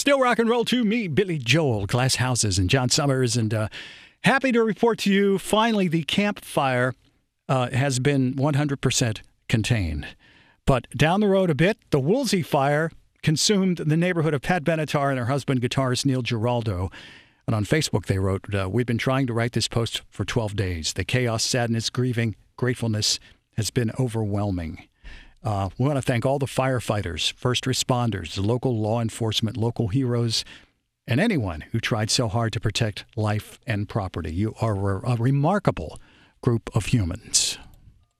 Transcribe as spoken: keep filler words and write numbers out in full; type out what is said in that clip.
Still rock and roll to me, Billy Joel, Glass Houses, and John Summers. And uh, happy to report to you, finally, the Camp Fire uh, has been one hundred percent contained. But down the road a bit, the Woolsey Fire consumed the neighborhood of Pat Benatar and her husband, guitarist Neil Giraldo. And on Facebook, they wrote, uh, we've been trying to write this post for twelve days. The chaos, sadness, grieving, gratefulness has been overwhelming. Uh, we want to thank all the firefighters, first responders, local law enforcement, local heroes, and anyone who tried so hard to protect life and property. You are a remarkable group of humans.